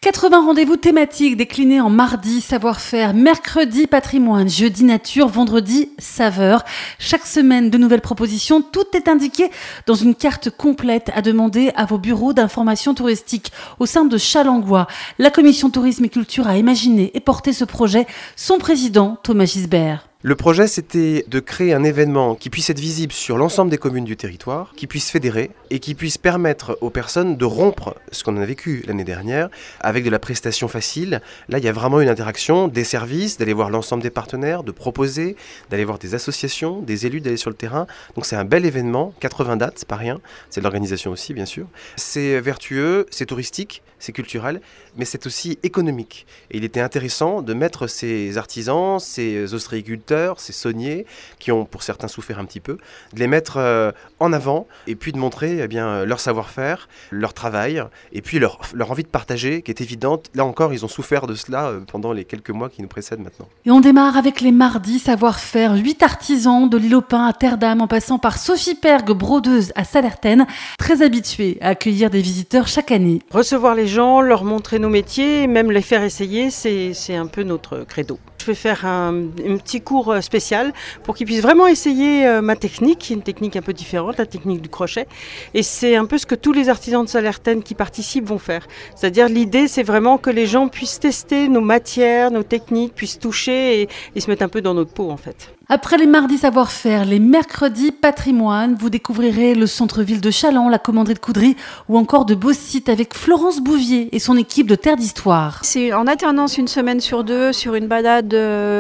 80 rendez-vous thématiques déclinés en mardi savoir-faire, mercredi patrimoine, jeudi nature, vendredi saveur. Chaque semaine, de nouvelles propositions. Tout est indiqué dans une carte complète à demander à vos bureaux d'information touristique. Au sein de Challengois, la commission tourisme et culture a imaginé et porté ce projet. Son président, Thomas Gisbert. Le projet, c'était de créer un événement qui puisse être visible sur l'ensemble des communes du territoire, qui puisse fédérer et qui puisse permettre aux personnes de rompre ce qu'on a vécu l'année dernière avec de la prestation facile. Là, il y a vraiment une interaction des services, d'aller voir l'ensemble des partenaires, de proposer, d'aller voir des associations, des élus, d'aller sur le terrain. Donc c'est un bel événement, 80 dates, c'est pas rien, c'est de l'organisation aussi bien sûr. C'est vertueux, c'est touristique, c'est culturel, mais c'est aussi économique. Et il était intéressant de mettre ces artisans, ces ostréiculteurs, ces sauniers, qui ont pour certains souffert un petit peu, de les mettre en avant et puis de montrer leur savoir-faire, leur travail et puis leur envie de partager qui est évidente. Là encore, ils ont souffert de cela pendant les quelques mois qui nous précèdent maintenant. Et on démarre avec les mardis savoir-faire. 8 artisans de l'île aux Pins à Terre-Dame en passant par Sophie Pergue, brodeuse à Salertaine, très habituée à accueillir des visiteurs chaque année. Recevoir les gens, leur montrer nos métiers, même les faire essayer, c'est un peu notre credo. Je vais faire un petit cours spécial pour qu'ils puissent vraiment essayer ma technique, qui est une technique un peu différente, la technique du crochet. Et c'est un peu ce que tous les artisans de Salertaine qui participent vont faire. C'est-à-dire l'idée, c'est vraiment que les gens puissent tester nos matières, nos techniques, puissent toucher et se mettre un peu dans notre peau en fait. Après les mardis savoir-faire, les mercredis patrimoine, vous découvrirez le centre-ville de Challans, la commanderie de Coudry ou encore de beaux sites avec Florence Bouvier et son équipe de Terre d'Histoire. C'est en alternance une semaine sur deux sur une balade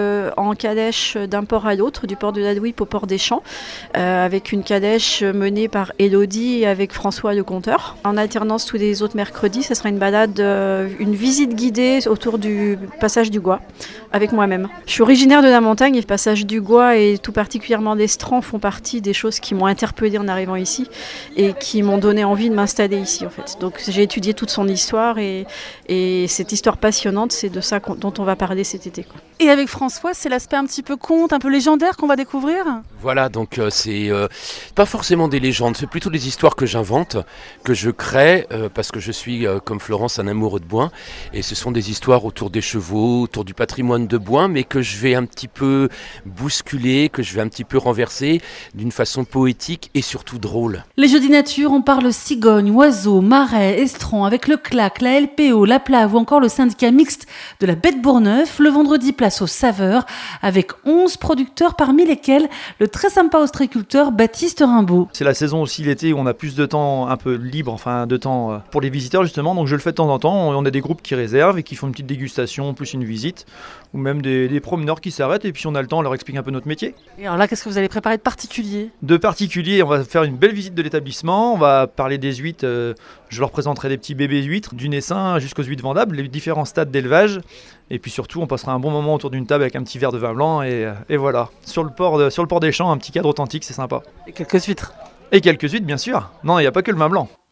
en calèche d'un port à l'autre, du port de la Douipe au port des Champs, avec une calèche menée par Élodie et avec François le conteur. En alternance tous les autres mercredis, ce sera une balade, une visite guidée autour du passage du Gois avec moi-même. Je suis originaire de la montagne et le passage du Gois et tout particulièrement l'Estran font partie des choses qui m'ont interpellée en arrivant ici et qui m'ont donné envie de m'installer ici en fait. Donc j'ai étudié toute son histoire et cette histoire passionnante, c'est de ça dont on va parler cet été. Et avec François, c'est l'aspect un petit peu conte, un peu légendaire qu'on va découvrir. Voilà, donc c'est pas forcément des légendes, c'est plutôt des histoires que j'invente, que je crée, parce que je suis, comme Florence, un amoureux de Boin. Et ce sont des histoires autour des chevaux, autour du patrimoine de Boin, mais que je vais un petit peu bousculer, que je vais un petit peu renverser d'une façon poétique et surtout drôle. Les jeudis nature, on parle cigogne, oiseaux, marais, estran, avec le CLAC, la LPO, la Plave ou encore le syndicat mixte de la Bête Bourgneuf. Le vendredi, place aux saveurs, avec 11 producteurs, parmi lesquels le très sympa ostréiculteur Baptiste Rimbaud. C'est la saison aussi l'été où on a plus de temps un peu libre, enfin de temps pour les visiteurs justement, donc je le fais de temps en temps. On a des groupes qui réservent et qui font une petite dégustation, plus une visite, ou même des promeneurs qui s'arrêtent et puis on a le temps, on leur explique un peu notre métier. Et alors là, qu'est-ce que vous allez préparer de particulier ? De particulier, on va faire une belle visite de l'établissement, on va parler des huîtres, je leur présenterai des petits bébés huîtres, du naissin jusqu'aux huîtres vendables, les différents stades d'élevage, et puis surtout on passera un bon moment autour d'une table avec un petit verre de vin blanc et voilà. Sur le port des Champs, un petit cadre authentique, c'est sympa. Et quelques huîtres. Et quelques huîtres bien sûr, non il n'y a pas que le vin blanc.